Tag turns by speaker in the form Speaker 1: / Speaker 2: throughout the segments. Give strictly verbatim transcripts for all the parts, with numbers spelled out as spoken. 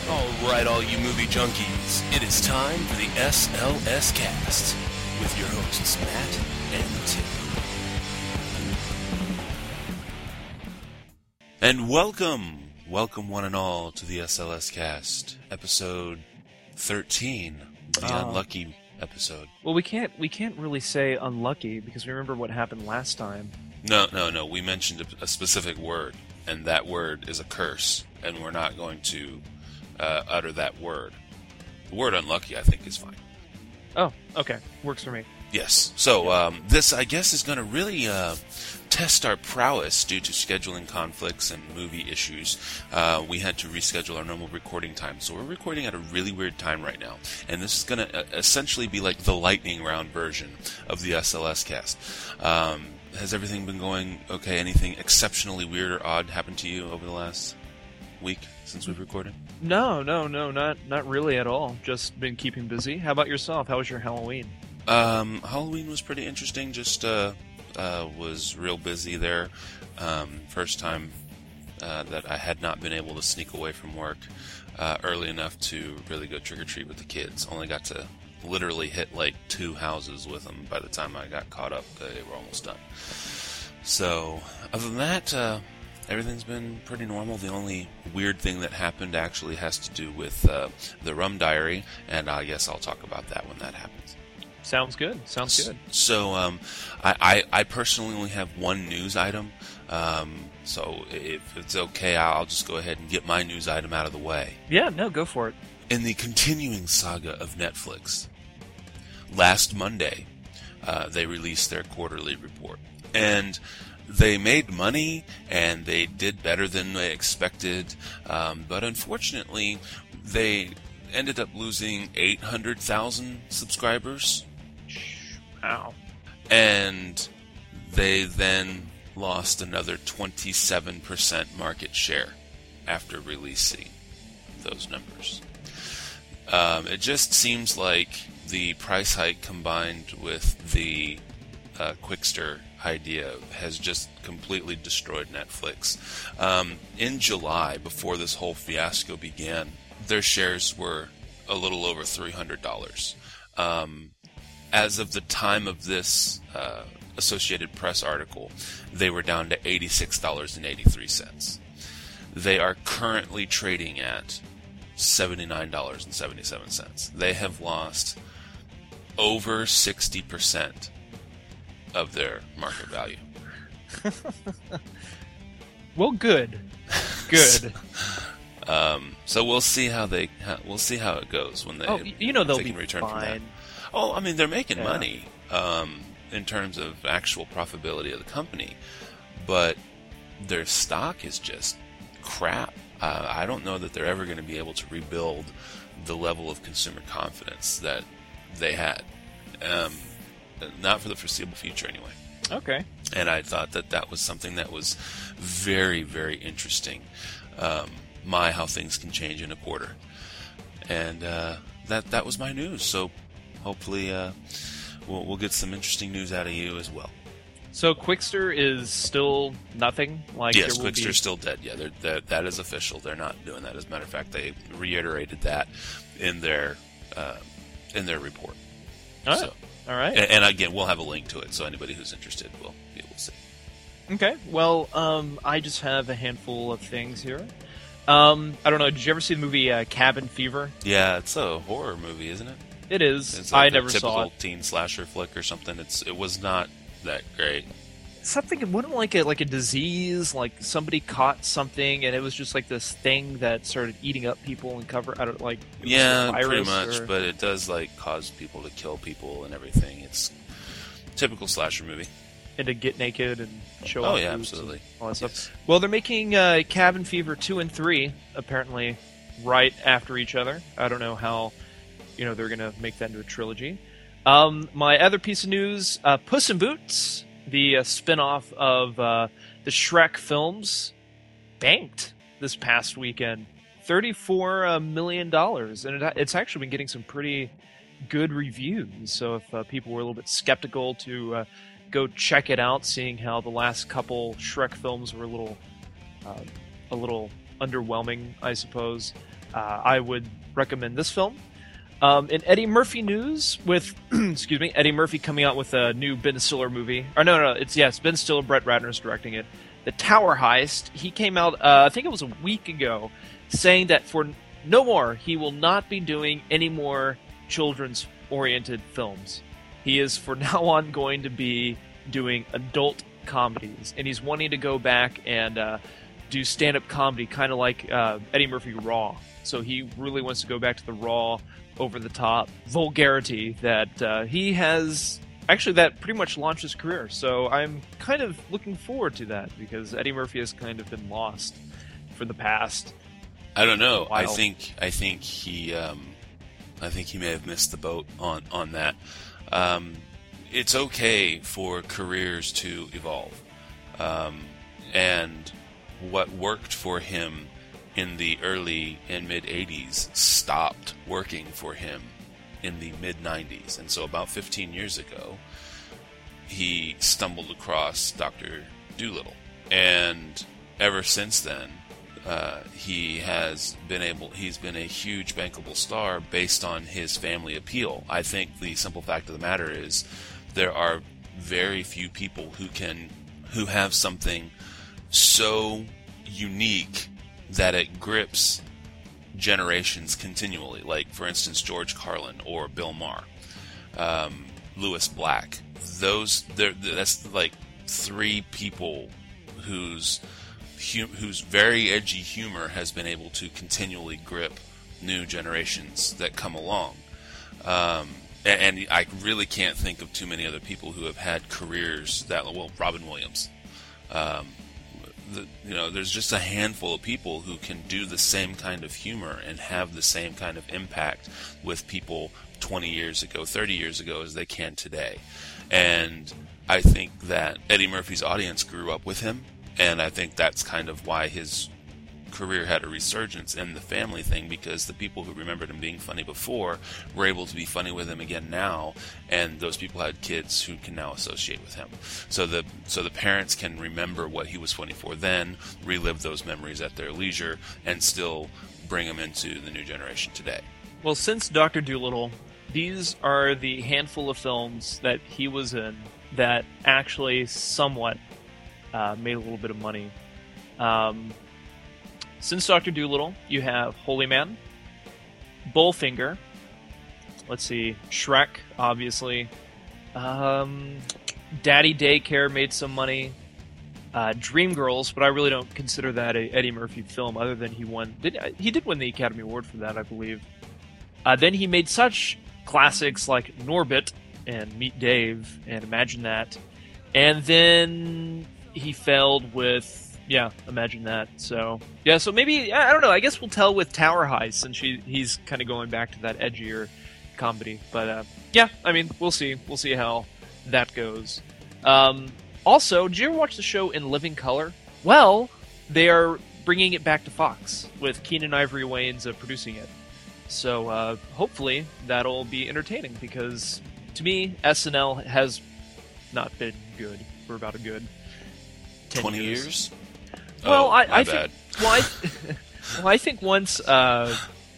Speaker 1: Alright, all you movie junkies, it is time for the S L S Cast with your hosts Matt and Tim. And welcome, welcome one and all to the S L S Cast, episode thirteen, the uh, unlucky episode.
Speaker 2: Well, we can't we can't really say unlucky because we remember what happened last time.
Speaker 1: No, no, no. We mentioned a, a specific word, and that word is a curse, and we're not going to uh, utter that word. The word unlucky, I think, is fine.
Speaker 2: Oh, okay. Works for me.
Speaker 1: Yes. So um, this, I guess, is going to really uh, test our prowess due to scheduling conflicts and movie issues. Uh, we had to reschedule our normal recording time, so we're recording at a really weird time right now. And this is going to uh, essentially be like the lightning round version of the S L S Cast. Um, has everything been going okay? Anything exceptionally weird or odd happened to you over the last week since we've recorded?
Speaker 2: No, no, no, not not really at all. Just been keeping busy. How about yourself? How was your Halloween?
Speaker 1: Um, Halloween was pretty interesting. Just uh, uh, was real busy there. Um, first time uh, that I had not been able to sneak away from work uh, early enough to really go trick or treat with the kids. Only got to literally hit like two houses with them by the time I got caught up. They were almost done. So other than that, uh, everything's been pretty normal. The only weird thing that happened actually has to do with uh, the Rum Diary, and I guess I'll talk about that when that happens.
Speaker 2: Sounds good. Sounds good.
Speaker 1: So, um, I, I, I personally only have one news item. Um, so if it's okay, I'll just go ahead and get my news item out of the way.
Speaker 2: Yeah, no, go for it.
Speaker 1: In the continuing saga of Netflix, last Monday, uh, they released their quarterly report. And they made money, and they did better than they expected. Um, but unfortunately, they ended up losing eight hundred thousand subscribers.
Speaker 2: Wow.
Speaker 1: And they then lost another twenty-seven percent market share after releasing those numbers. Um, it just seems like the price hike combined with the uh, Quickster idea has just completely destroyed Netflix. Um, in July, before this whole fiasco began, their shares were a little over three hundred dollars. Um, as of the time of this uh, Associated Press article, they were down to eighty-six dollars and eighty-three cents. They are currently trading at seventy-nine dollars and seventy-seven cents. They have lost over sixty percent of their market value.
Speaker 2: Well, good. Good.
Speaker 1: um, so we'll see how they how, we'll see how it goes when they
Speaker 2: oh, you know they'll
Speaker 1: they
Speaker 2: be
Speaker 1: can return
Speaker 2: fine.
Speaker 1: From that. Oh, I mean they're making
Speaker 2: yeah.
Speaker 1: money um, in terms of actual profitability of the company, but their stock is just crap. Uh, I don't know that they're ever going to be able to rebuild the level of consumer confidence that they had. Um, not for the foreseeable future, anyway.
Speaker 2: Okay.
Speaker 1: And I thought that that was something that was very, very interesting. Um, my, how things can change in a quarter. And uh, that that was my news. So hopefully uh, we'll, we'll get some interesting news out of you as well.
Speaker 2: So Quickster is still nothing? Like
Speaker 1: yes,
Speaker 2: there will
Speaker 1: Quickster's
Speaker 2: be...
Speaker 1: still dead. Yeah, they're, they're, that is official. They're not doing that. As a matter of fact, they reiterated that in their uh, in their report.
Speaker 2: All right.
Speaker 1: So,
Speaker 2: All right.
Speaker 1: And, and again, we'll have a link to it, so anybody who's interested will be able to see.
Speaker 2: Okay. Well, um, I just have a handful of things here. Um, I don't know. Did you ever see the movie uh, Cabin Fever?
Speaker 1: Yeah, it's a horror movie, isn't it?
Speaker 2: It is.
Speaker 1: It's like
Speaker 2: I
Speaker 1: a
Speaker 2: never
Speaker 1: typical
Speaker 2: saw it.
Speaker 1: teen slasher flick or something. It's it was not that great.
Speaker 2: Something it wasn't like a like a disease, like somebody caught something and it was just like this thing that started eating up people and cover I don't like it was
Speaker 1: Yeah,
Speaker 2: a virus
Speaker 1: pretty much,
Speaker 2: or...
Speaker 1: but it does like cause people to kill people and everything. It's a typical slasher movie.
Speaker 2: And to get naked and show
Speaker 1: Oh
Speaker 2: off
Speaker 1: yeah,
Speaker 2: boobs
Speaker 1: absolutely.
Speaker 2: and all that
Speaker 1: Yes.
Speaker 2: stuff. Well, they're making uh, Cabin Fever two and three apparently right after each other. I don't know how you know they're going to make that into a trilogy. Um, my other piece of news: uh, Puss in Boots, the uh, spin-off of uh, the Shrek films, banked this past weekend thirty-four million dollars, and it, it's actually been getting some pretty good reviews. So if uh, people were a little bit skeptical to uh, go check it out, seeing how the last couple Shrek films were a little uh, a little underwhelming, I suppose. uh, I would recommend this film. Um, in Eddie Murphy news, with excuse me, Eddie Murphy coming out with a new Ben Stiller movie. Or no, no, it's yes, Ben Stiller, Brett Ratner's directing it. The Tower Heist. He came out, uh, I think it was a week ago, saying that for no more, he will not be doing any more children's-oriented films. He is, for now on, going to be doing adult comedies, and he's wanting to go back and uh, do stand-up comedy, kind of like uh, Eddie Murphy Raw. So he really wants to go back to the raw, over-the-top vulgarity that uh, he has. Actually, that pretty much launched his career. So I'm kind of looking forward to that because Eddie Murphy has kind of been lost for the past.
Speaker 1: I don't know.
Speaker 2: While.
Speaker 1: I think I think he um, I think he may have missed the boat on on that. Um, it's okay for careers to evolve, um, and what worked for him in the early and mid eighties stopped working for him in the mid nineties. And so about fifteen years ago, he stumbled across Doctor Dolittle. And ever since then, uh, he has been able, he's been a huge bankable star based on his family appeal. I think the simple fact of the matter is there are very few people who can, who have something so unique that it grips generations continually. Like, for instance, George Carlin or Bill Maher, um, Lewis Black. Those, that's like three people whose whose very edgy humor has been able to continually grip new generations that come along. Um, and, and I really can't think of too many other people who have had careers that, well, Robin Williams. Um, The, you know, there's just a handful of people who can do the same kind of humor and have the same kind of impact with people twenty years ago, thirty years ago as they can today. And I think that Eddie Murphy's audience grew up with him, and I think that's kind of why his career had a resurgence in the family thing, because the people who remembered him being funny before were able to be funny with him again now, and those people had kids who can now associate with him. So the so the parents can remember what he was funny for then, relive those memories at their leisure, and still bring them into the new generation today.
Speaker 2: Well, since Doctor Dolittle, these are the handful of films that he was in that actually somewhat uh, made a little bit of money. Um... Since Doctor Dolittle, you have Holy Man, Bullfinger, let's see, Shrek, obviously, um, Daddy Daycare made some money, uh, Dreamgirls, but I really don't consider that a Eddie Murphy film, other than he won, did, he did win the Academy Award for that, I believe. Uh, then he made such classics like Norbit and Meet Dave and Imagine That, and then he failed with Yeah, Imagine That. So, yeah, so maybe, I don't know, I guess we'll tell with Tower Heist, since she, he's kind of going back to that edgier comedy. But, uh, yeah, I mean, we'll see. We'll see how that goes. Um, also, did you ever watch the show In Living Color? Well, they are bringing it back to Fox, with Keenen Ivory Wayans uh, producing it. So, uh, hopefully, that'll be entertaining, because, to me, S N L has not been good for about a good ten
Speaker 1: twenty
Speaker 2: years.
Speaker 1: years?
Speaker 2: Well,
Speaker 1: oh,
Speaker 2: I,
Speaker 1: my
Speaker 2: I
Speaker 1: bad.
Speaker 2: think. Well, I, well, I think once, uh,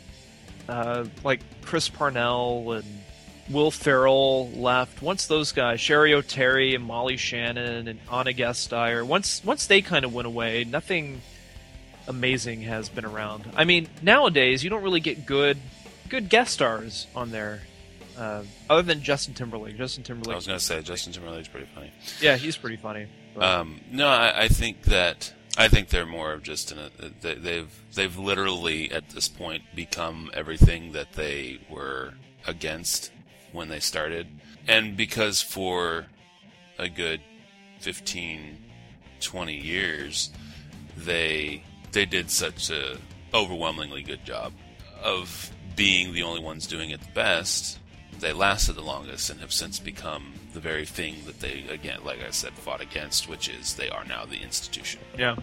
Speaker 2: uh, like Chris Parnell and Will Ferrell left. Once those guys, Sherry O'Terry and Molly Shannon and Anna Gasteyer, once once they kind of went away, nothing amazing has been around. I mean, nowadays you don't really get good good guest stars on there, uh, other than Justin Timberlake. Justin Timberlake.
Speaker 1: I was going to say Justin Timberlake's pretty funny.
Speaker 2: Yeah, he's pretty funny. But.
Speaker 1: Um, no, I, I think that. I think they're more of just in a, they, they've they've literally at this point become everything that they were against when they started, and because for a good fifteen, twenty years they they did such a overwhelmingly good job of being the only ones doing it the best, they lasted the longest and have since become the very thing that they, again, like I said, fought against, which is they are now the institution.
Speaker 2: Yeah.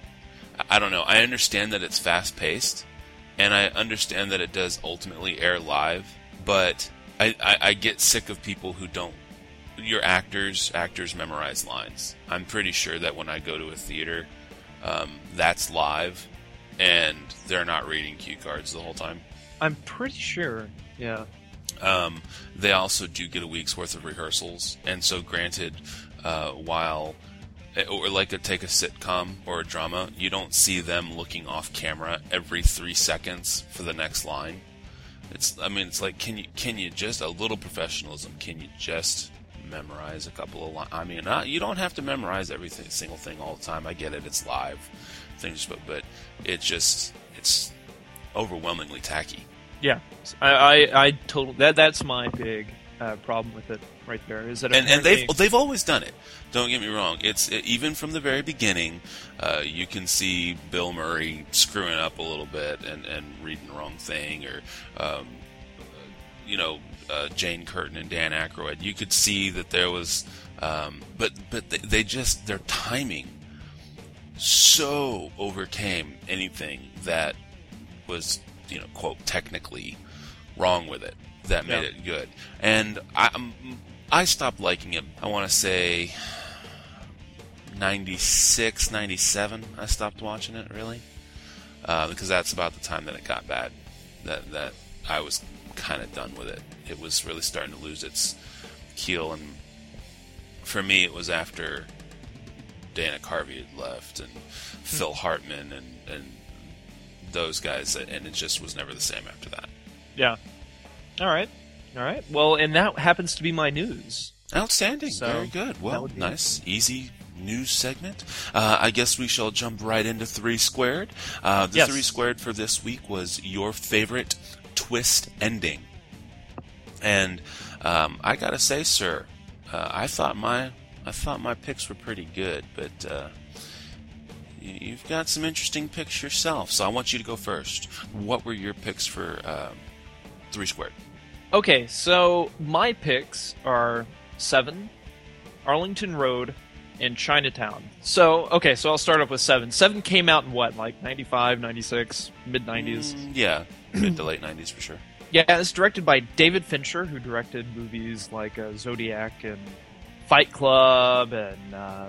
Speaker 1: I don't know. I understand that it's fast-paced, and I understand that it does ultimately air live, but I, I, I get sick of people who don't... Your actors, actors memorize lines. I'm pretty sure that when I go to a theater, um, that's live, and they're not reading cue cards the whole time.
Speaker 2: I'm pretty sure, yeah.
Speaker 1: Um, they also do get a week's worth of rehearsals, and so granted, uh, while or like a take a sitcom or a drama, you don't see them looking off camera every three seconds for the next line. It's, I mean, it's like, can you can you just a little professionalism? Can you just memorize a couple of lines? I mean, not, you don't have to memorize everything, single thing all the time. I get it, it's live things, but but it just it's overwhelmingly tacky.
Speaker 2: Yeah, I, I, I totally that that's my big uh, problem with it right there. Is that
Speaker 1: and and they've they've always done it. Don't get me wrong. It's it, even from the very beginning. Uh, you can see Bill Murray screwing up a little bit and, and reading the wrong thing, or um, you know uh, Jane Curtin and Dan Aykroyd. You could see that there was, um, but but they, they just their timing so overcame anything that was, you know, quote, technically wrong with it, that made yeah. it good. And I um, I stopped liking it, I want to say ninety-six, ninety-seven I stopped watching it, really. Uh, because that's about the time that it got bad. That that I was kind of done with it. It was really starting to lose its keel, and for me it was after Dana Carvey had left, and Phil Hartman, and, and those guys, and it just was never the same after that.
Speaker 2: Yeah. All right. All right. Well, and that happens to be my news.
Speaker 1: Outstanding. So, very good. Well, nice, easy news segment. Uh, I guess we shall jump right into Three Squared. Uh, the
Speaker 2: yes.
Speaker 1: Three Squared for this week was your favorite twist ending. And um, I gotta say, sir, uh, I thought my I thought my picks were pretty good, but uh, you've got some interesting picks yourself, so I want you to go first. What were your picks for uh, Three Squared?
Speaker 2: Okay, so my picks are Seven, Arlington Road, and Chinatown. So, okay, so I'll start off with Seven. Seven came out in what, like ninety-five, ninety-six, mid-nineties?
Speaker 1: Mm, yeah, mid to late nineties for sure.
Speaker 2: Yeah, it's directed by David Fincher, who directed movies like uh, Zodiac and Fight Club and uh,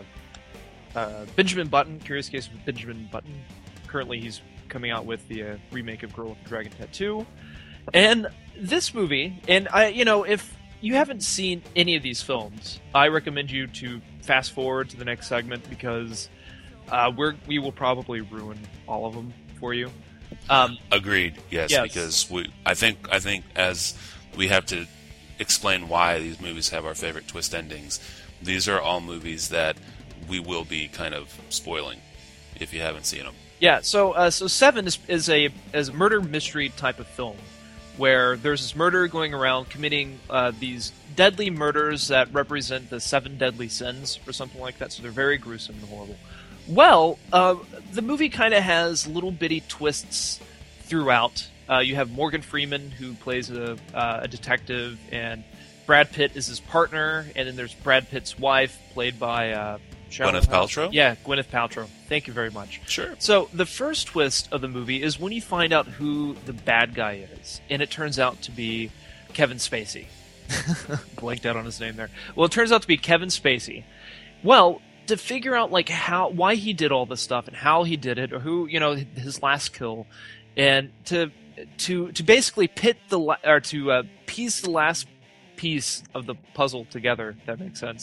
Speaker 2: uh, Benjamin Button, Curious Case of Benjamin Button. Currently, he's coming out with the uh, remake of Girl with the Dragon Tattoo. And this movie, and I, you know, if you haven't seen any of these films, I recommend you to fast forward to the next segment, because uh, we're we will probably ruin all of them for you. Um,
Speaker 1: Agreed. Yes, yes, because we. I think. I think as we have to explain why these movies have our favorite twist endings, these are all movies that we will be kind of spoiling if you haven't seen them.
Speaker 2: Yeah. So, uh, so Seven is, is a is a murder mystery type of film, where there's this murderer going around committing uh, these deadly murders that represent the seven deadly sins or something like that. So they're very gruesome and horrible. Well, uh, the movie kind of has little bitty twists throughout. Uh, you have Morgan Freeman, who plays a, uh, a detective, and Brad Pitt is his partner, and then there's Brad Pitt's wife, played by uh,
Speaker 1: Gwyneth Paltrow?
Speaker 2: Yeah, Gwyneth Paltrow. Thank you very much.
Speaker 1: Sure.
Speaker 2: So the first twist of the movie is when you find out who the bad guy is, and it turns out to be Kevin Spacey. Blanked out on his name there. Well, it turns out to be Kevin Spacey. Well, to figure out like how why he did all this stuff and how he did it, or who, you know, his last kill, and to to to basically pit the la- or to uh, piece the last piece of the puzzle together, if that makes sense.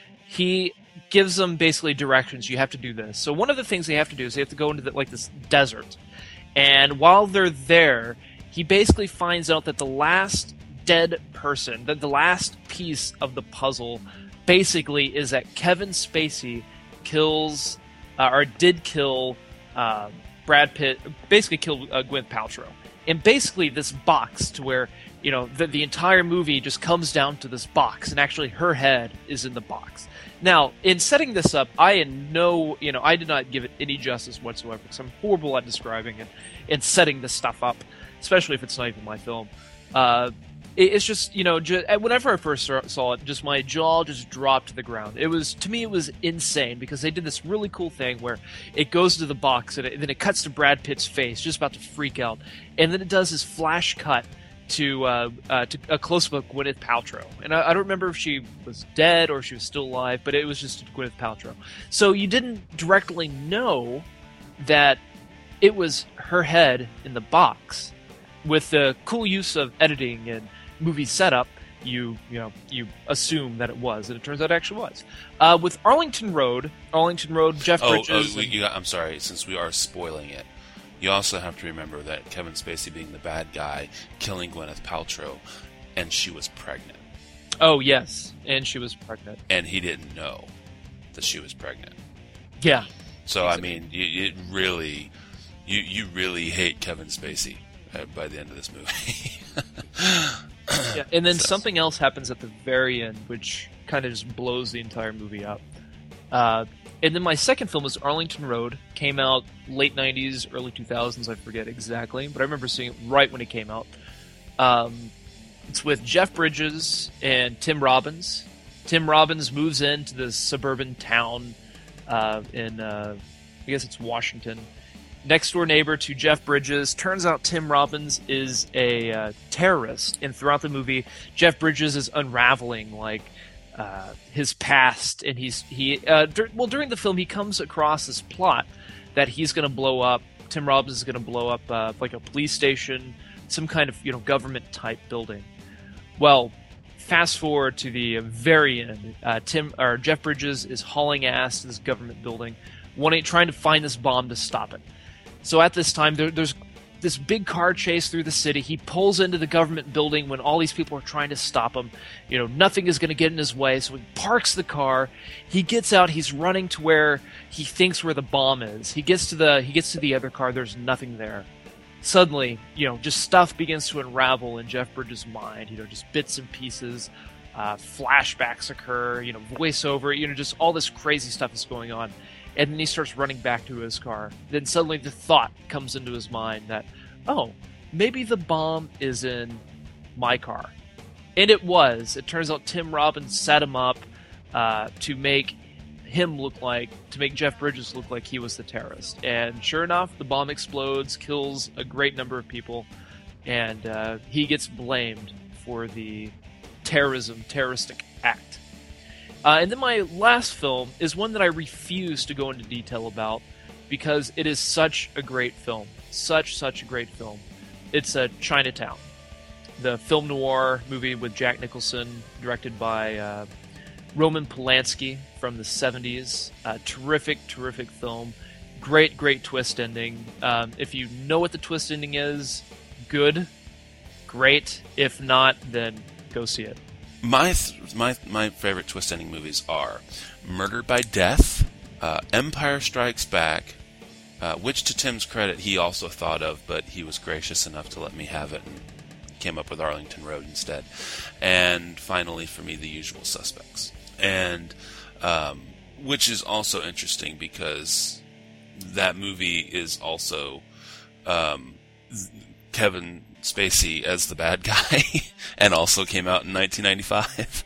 Speaker 2: He gives them basically directions. You have to do this. So one of the things they have to do is they have to go into the, like this desert, and while they're there, he basically finds out that the last dead person, that the last piece of the puzzle, basically is that Kevin Spacey kills, uh, or did kill, uh, Brad Pitt, basically killed uh, Gwyneth Paltrow. And basically this box to where, you know, the, the entire movie just comes down to this box, and actually her head is in the box. Now, in setting this up, I in no, you know, I did not give it any justice whatsoever, because I'm horrible at describing it and setting this stuff up, especially if it's not even my film. Uh, It's just, you know, just, whenever I first saw it, just my jaw just dropped to the ground. It was, to me, it was insane, because they did this really cool thing where it goes to the box, and, it, and then it cuts to Brad Pitt's face, just about to freak out, and then it does this flash cut to uh, uh, to a close-up of Gwyneth Paltrow. And I, I don't remember if she was dead or if she was still alive, but it was just Gwyneth Paltrow. So you didn't directly know that it was her head in the box. With the cool use of editing and movie setup, you you know you assume that it was, and it turns out it actually was. Uh, with Arlington Road, Arlington Road, Jeff
Speaker 1: Oh,
Speaker 2: Bridges.
Speaker 1: oh we,
Speaker 2: and-
Speaker 1: you, I'm sorry, since we are spoiling it, you also have to remember that Kevin Spacey being the bad guy, killing Gwyneth Paltrow, and she was pregnant.
Speaker 2: oh yes, and she was pregnant.
Speaker 1: And he didn't know that she was pregnant.
Speaker 2: Yeah.
Speaker 1: So, I mean, you, it really, you, you really hate Kevin Spacey uh, by the end of this movie.
Speaker 2: Yeah, and then
Speaker 1: So-
Speaker 2: something else happens at the very end, which kind of just blows the entire movie up. Uh, and then my second film was Arlington Road. Came out late nineties, early two thousands, I forget exactly, but I remember seeing it right when it came out. Um, it's with Jeff Bridges and Tim Robbins. Tim Robbins moves into this suburban town uh, in, uh, I guess it's Washington. Next door neighbor to Jeff Bridges. Turns out Tim Robbins is a uh, terrorist, and throughout the movie, Jeff Bridges is unraveling like uh, his past, and he's he uh, dur- well during the film he comes across this plot that he's going to blow up. Tim Robbins is going to blow up uh, like a police station, some kind of you know government type building. Well, fast forward to the very end. Uh, Tim or Jeff Bridges is hauling ass to this government building, wanting trying to find this bomb to stop it. So at this time, there, there's this big car chase through the city. He pulls into the government building when all these people are trying to stop him. You know, nothing is going to get in his way, so he parks the car. He gets out. He's running to where he thinks where the bomb is. He gets to the he gets to the other car. There's nothing there. Suddenly, you know, just stuff begins to unravel in Jeff Bridges' mind. You know, just bits and pieces. Uh, flashbacks occur. You know, voiceover. You know, just all this crazy stuff is going on. And then he starts running back to his car. Then suddenly the thought comes into his mind that, oh, maybe the bomb is in my car. And it was. It turns out Tim Robbins set him up uh, to make him look like, to make Jeff Bridges look like he was the terrorist. And sure enough, the bomb explodes, kills a great number of people, and uh, he gets blamed for the terrorism, terroristic act. Uh, and then my last film is one that I refuse to go into detail about because it is such a great film. Such, such a great film. It's uh, Chinatown, the film noir movie with Jack Nicholson, directed by uh, Roman Polanski from the seventies. Uh, terrific, terrific film. Great, great twist ending. Um, if you know what the twist ending is, good, great. If not, then go see it.
Speaker 1: My th- my my favorite twist ending movies are Murder by Death, uh, Empire Strikes Back, uh, which to Tim's credit he also thought of, but he was gracious enough to let me have it and came up with Arlington Road instead. And finally, for me, The Usual Suspects, and um, which is also interesting because that movie is also um, Kevin Spacey as the bad guy, and also came out in nineteen ninety-five.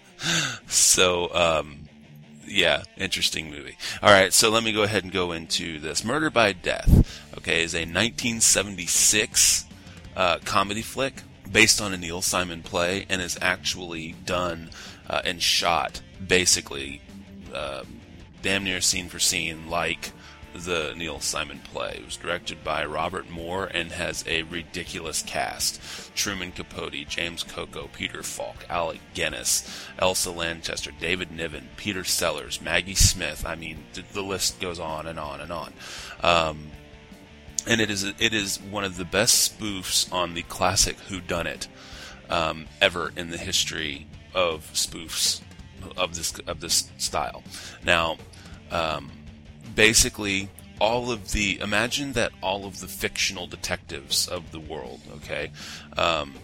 Speaker 1: So, um, yeah, interesting movie. All right, so let me go ahead and go into this. Murder by Death, okay, is a nineteen seventy-six uh, comedy flick based on a Neil Simon play, and is actually done uh, and shot basically uh, damn near scene for scene like the Neil Simon play. It was directed by Robert Moore and has a ridiculous cast. Truman Capote, James Coco, Peter Falk, Alec Guinness, Elsa Lanchester, David Niven, Peter Sellers, Maggie Smith. I mean, the, the list goes on and on and on. Um, and it is it is one of the best spoofs on the classic whodunit um, ever in the history of spoofs of this of this style. Now, um, basically, all of the imagine that all of the fictional detectives of the world, okay, um,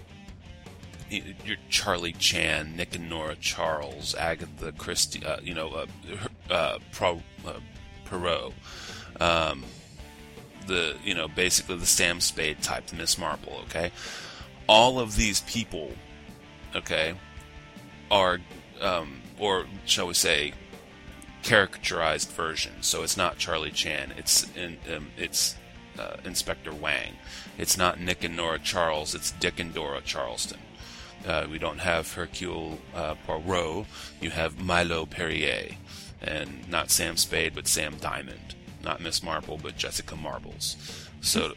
Speaker 1: your Charlie Chan, Nick and Nora Charles, Agatha Christie, uh, you know, uh, uh, Pro, uh, Perot, um, the you know basically the Sam Spade type, the Miss Marple, okay, all of these people, okay, are um, or shall we say, caricaturized version. So it's not Charlie Chan. It's in, um, it's uh, Inspector Wang. It's not Nick and Nora Charles. It's Dick and Dora Charleston. Uh, we don't have Hercule uh, Poirot. You have Milo Perrier, and not Sam Spade, but Sam Diamond. Not Miss Marple, but Jessica Marbles. So,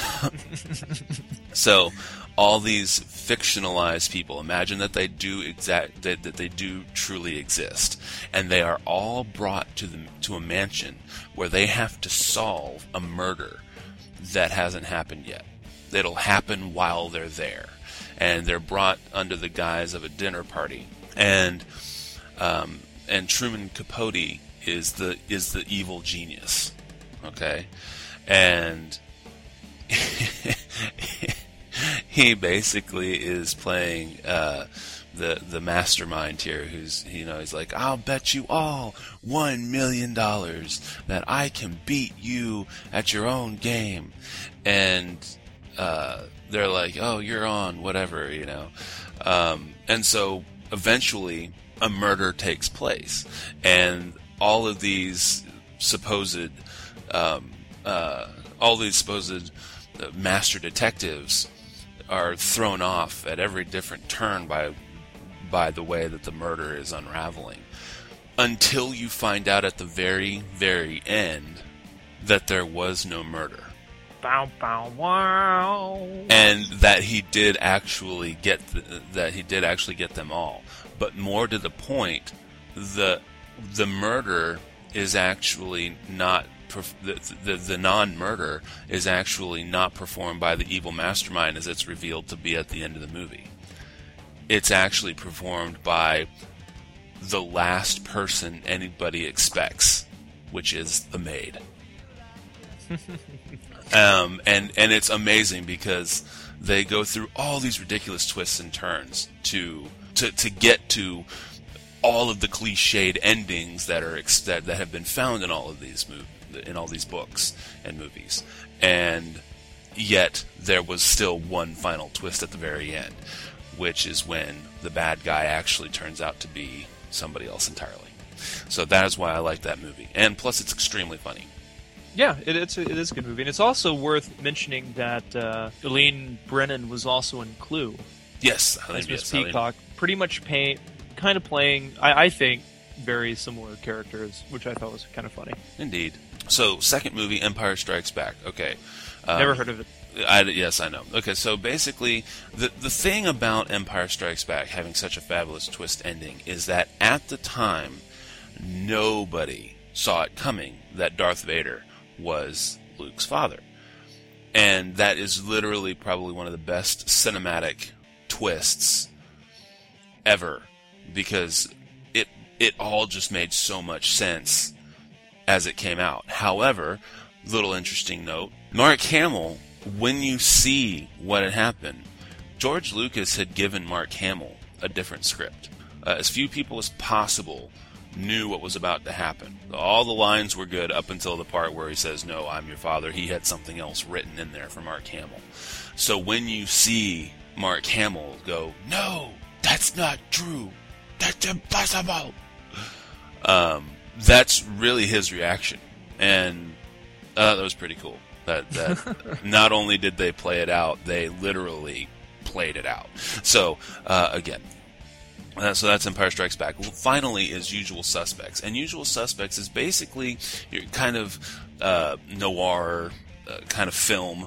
Speaker 1: so all these fictionalized people, imagine that they do exact that, that they do truly exist, and they are all brought to the to a mansion where they have to solve a murder that hasn't happened yet. It'll happen while they're there, and they're brought under the guise of a dinner party, and um, and Truman Capote is the is the evil genius, okay, and he basically is playing uh, the the mastermind here. Who's you know he's like, I'll bet you all one million dollars that I can beat you at your own game, and uh, they're like, oh, you're on, whatever, you know, um, and so eventually a murder takes place, and all of these supposed um, uh, all these supposed master detectives are thrown off at every different turn by by the way that the murder is unraveling, until you find out at the very, very end that there was no murder.
Speaker 2: Bow, bow, wow.
Speaker 1: And that he did actually get the, that he did actually get them all. But more to the point, the the murder is actually not The, the, the non-murder is actually not performed by the evil mastermind as it's revealed to be at the end of the movie. It's actually performed by the last person anybody expects, which is the maid. um, and, and it's amazing because they go through all these ridiculous twists and turns to to, to get to all of the cliched endings that are ex- that, that have been found in all of these movies. In all these books and movies, and yet there was still one final twist at the very end, which is when the bad guy actually turns out to be somebody else entirely. So that is why I like that movie, and plus it's extremely funny.
Speaker 2: Yeah, it, it's a, it is a good movie, and it's also worth mentioning that uh, Eileen Brennan was also in Clue.
Speaker 1: Yes,
Speaker 2: as Miss
Speaker 1: yes,
Speaker 2: Peacock, pretty much pay, kind of playing, I, I think, very similar characters, which I thought was kind of funny.
Speaker 1: Indeed. So, second movie, Empire Strikes Back. Okay. Um,
Speaker 2: Never heard of it.
Speaker 1: I, yes, I know. Okay, so basically, the the thing about Empire Strikes Back having such a fabulous twist ending is that at the time, nobody saw it coming that Darth Vader was Luke's father. And that is literally probably one of the best cinematic twists ever, because it it all just made so much sense as it came out. However, little interesting note, Mark Hamill, when you see what had happened, George Lucas had given Mark Hamill a different script. Uh, as few people as possible knew what was about to happen. All the lines were good up until the part where he says, no, I'm your father. He had something else written in there for Mark Hamill. So when you see Mark Hamill go, no, that's not true. That's impossible. Um, that's really his reaction. And uh, that was pretty cool. That, that not only did they play it out, they literally played it out. So, uh, again, Uh, so that's Empire Strikes Back. Well, finally is Usual Suspects. And Usual Suspects is basically your kind of uh, noir uh, kind of film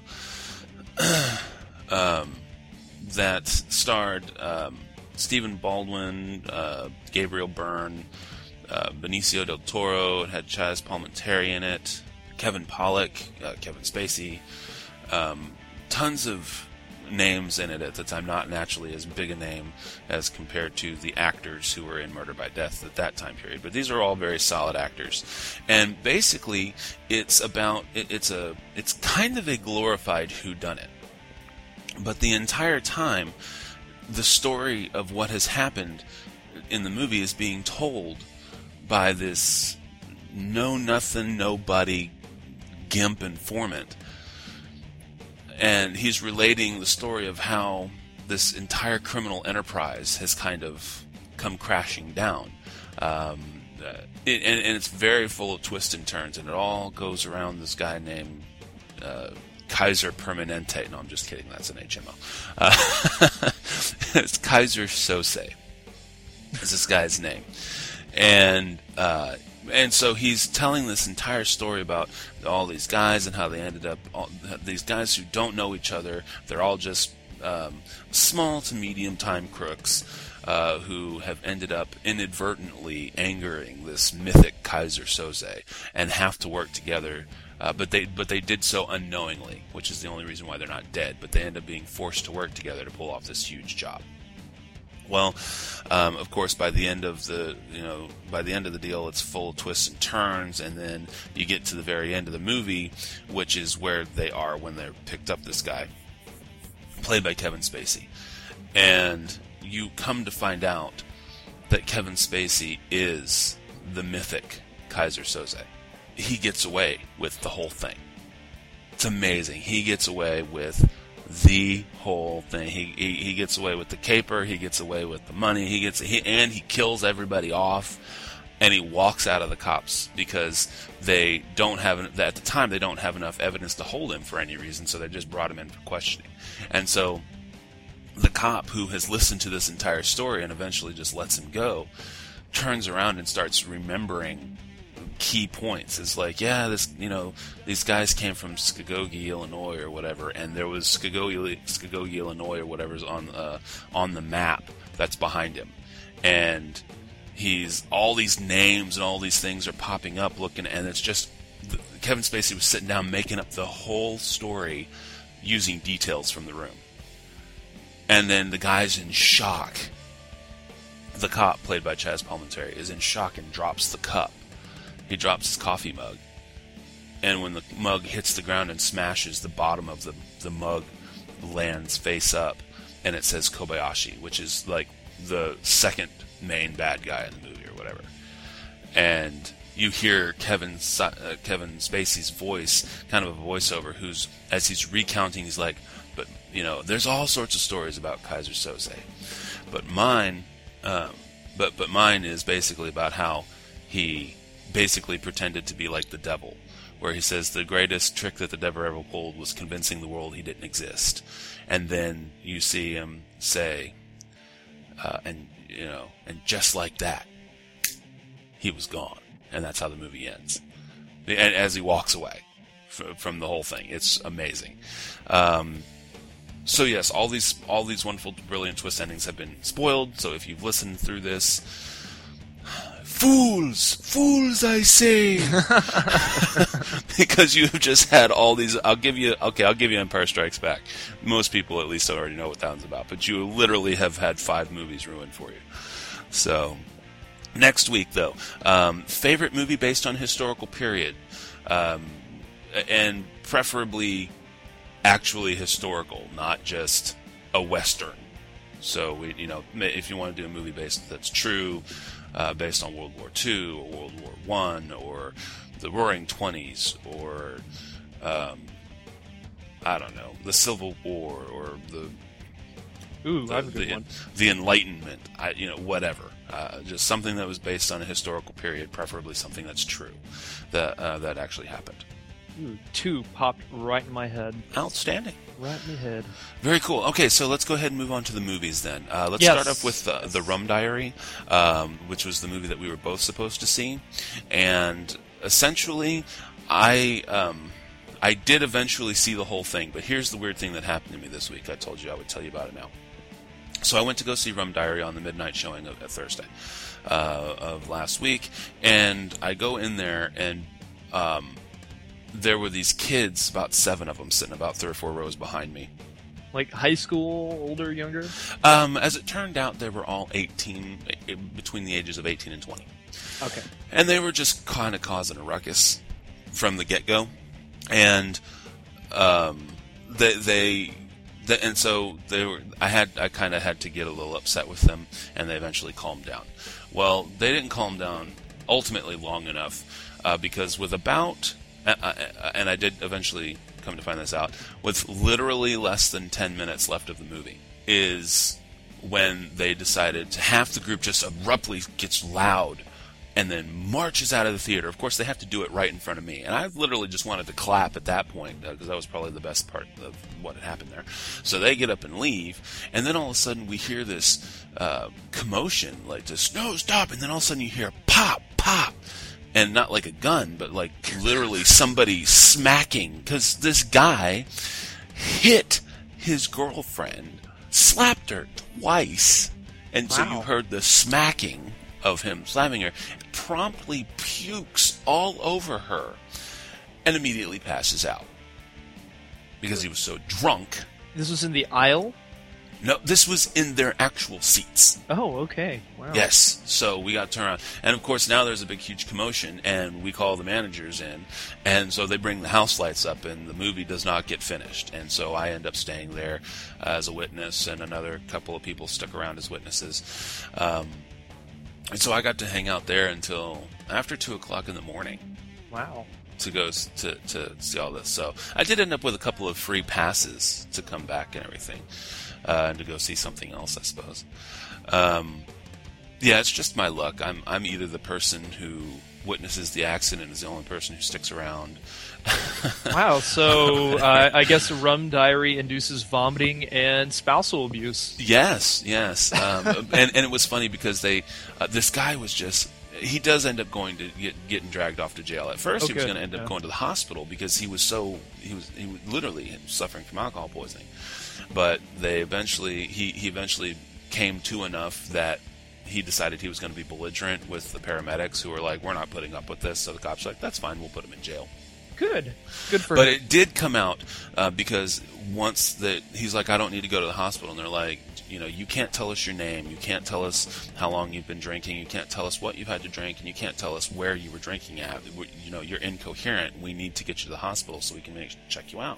Speaker 1: um, that starred um, Stephen Baldwin, uh, Gabriel Byrne, uh, Benicio del Toro. It had Chaz Palminteri in it, Kevin Pollak, uh, Kevin Spacey. Um, tons of names in it at the time, not naturally as big a name as compared to the actors who were in Murder by Death at that time period, but these are all very solid actors. And basically it's about it, it's a it's kind of a glorified whodunit, but the entire time the story of what has happened in the movie is being told by this know nothing nobody gimp informant. And he's relating the story of how this entire criminal enterprise has kind of come crashing down. Um, uh, it, and, and it's very full of twists and turns, and it all goes around this guy named uh, Kaiser Permanente. No, I'm just kidding. That's an H M O. Uh, it's Kaiser Sose is this guy's name. And uh, and so he's telling this entire story about all these guys and how they ended up, all, these guys who don't know each other, they're all just um, small to medium time crooks uh, who have ended up inadvertently angering this mythic Kaiser Soze and have to work together. Uh, but they but they did so unknowingly, which is the only reason why they're not dead. But they end up being forced to work together to pull off this huge job. Well, um, of course, by the end of the you know by the end of the deal, it's full of twists and turns, and then you get to the very end of the movie, which is where they are when they're picked up. This guy, played by Kevin Spacey, and you come to find out that Kevin Spacey is the mythic Kaiser Soze. He gets away with the whole thing. It's amazing. He gets away with the whole thing. He, he he gets away with the caper. He gets away with the money. He gets he, and he kills everybody off. And he walks out of the cops because they don't have at the time they don't have enough evidence to hold him for any reason. So they just brought him in for questioning. And so the cop who has listened to this entire story and eventually just lets him go turns around and starts remembering key points. It's like, yeah, this, you know, these guys came from Skokogi, Illinois, or whatever, and there was Skokogi, Skokogi, Illinois, or whatever's on uh, on the map that's behind him, and he's all these names and all these things are popping up, looking, and it's just the, Kevin Spacey was sitting down making up the whole story using details from the room, and then the guy's in shock. The cop, played by Chaz Palminteri, is in shock and drops the cup. He drops his coffee mug, and when the mug hits the ground and smashes, the bottom of the, the mug lands face up, and it says Kobayashi, which is like the second main bad guy in the movie or whatever. And you hear Kevin uh, Kevin Spacey's voice, kind of a voiceover, who's, as he's recounting, he's like, but, you know, there's all sorts of stories about Kaiser Soze, but mine, um, but but mine is basically about how he basically pretended to be like the devil, where he says the greatest trick that the devil ever pulled was convincing the world he didn't exist. And then you see him say, uh, and you know, and just like that, he was gone, and that's how the movie ends. And as he walks away f- from the whole thing, it's amazing. Um, so yes, all these all these wonderful, brilliant twist endings have been spoiled. So if you've listened through this, Fools! Fools, I say! Because you've just had all these... I'll give you... Okay, I'll give you Empire Strikes Back. Most people at least already know what that one's about. But you literally have had five movies ruined for you. So, next week, though. Um, favorite movie based on historical period. Um, and preferably actually historical, not just a Western. So, we, you know, if you want to do a movie based that's true... Uh, based on World War Two or World War One or the Roaring Twenties or um, I don't know, the Civil War or the
Speaker 2: Ooh,
Speaker 1: the,
Speaker 2: I have a good
Speaker 1: the,
Speaker 2: one.
Speaker 1: the Enlightenment. I, you know, whatever. Uh, just something that was based on a historical period, preferably something that's true, that uh, that actually happened.
Speaker 2: Ooh, two popped right in my head.
Speaker 1: Outstanding.
Speaker 2: Right in my head.
Speaker 1: Very cool. Okay, so let's go ahead and move on to the movies then. Uh, let's
Speaker 2: yes.
Speaker 1: start off with the, the Rum Diary, um, which was the movie that we were both supposed to see. And essentially, I um, I did eventually see the whole thing, but here's the weird thing that happened to me this week. I told you I would tell you about it now. So I went to go see Rum Diary on the midnight showing of, of Thursday uh, of last week, and I go in there, and um, there were these kids, about seven of them, sitting about three or four rows behind me.
Speaker 2: Like high school, older, younger?
Speaker 1: Um, as it turned out, they were all eighteen, between the ages of eighteen and twenty.
Speaker 2: Okay.
Speaker 1: And they were just kind of causing a ruckus from the get-go. And um, they, they, they, and so they were. I had, I kind of had to get a little upset with them, and they eventually calmed down. Well, they didn't calm down ultimately long enough uh, because with about Uh, and I did eventually come to find this out, with literally less than ten minutes left of the movie, is when they decided to, half the group just abruptly gets loud and then marches out of the theater. Of course, they have to do it right in front of me. And I literally just wanted to clap at that point, because uh, that was probably the best part of what had happened there. So they get up and leave, and then all of a sudden we hear this uh, commotion, like just, no, stop, and then all of a sudden you hear pop, pop. and not like a gun, but like literally somebody smacking, because this guy hit his girlfriend, slapped her twice, and so
Speaker 2: Wow.
Speaker 1: you heard the smacking of him slapping her, promptly pukes all over her, and immediately passes out because he was so drunk.
Speaker 2: This was in the aisle?
Speaker 1: No, this was in their actual seats.
Speaker 2: Oh, okay. Wow.
Speaker 1: Yes, so we got turned around. And of course now there's a big huge commotion, and we call the managers in, and so they bring the house lights up, and the movie does not get finished. And so I end up staying there uh, as a witness, and another couple of people stuck around as witnesses. Um, and so I got to hang out there until after two o'clock in the morning
Speaker 2: Wow.
Speaker 1: to go s- to, to see all this. So I did end up with a couple of free passes to come back and everything, uh, and to go see something else, I suppose. Um, yeah, it's just my luck. I'm I'm either the person who witnesses the accident and is the only person who sticks around.
Speaker 2: Wow. So uh, I guess a rum diary induces vomiting and spousal abuse.
Speaker 1: Yes, yes. Um, and, and it was funny because they, uh, this guy was just, he does end up going to get getting dragged off to jail. At first,
Speaker 2: Oh,
Speaker 1: he was
Speaker 2: good.
Speaker 1: going to end up
Speaker 2: Yeah.
Speaker 1: going to the hospital because he was so he was he was literally suffering from alcohol poisoning. But they eventually he he eventually came to enough that he decided he was going to be belligerent with the paramedics, who were like, "We're not putting up with this." So the cops were like, "That's fine, we'll put him in jail."
Speaker 2: Good. Good for
Speaker 1: But
Speaker 2: him.
Speaker 1: it did come out uh, because once that he's like, I don't need to go to the hospital, and they're like, you know, you can't tell us your name, you can't tell us how long you've been drinking, you can't tell us what you've had to drink, and you can't tell us where you were drinking at. We- You know, you're incoherent. We need to get you to the hospital so we can make, check you out.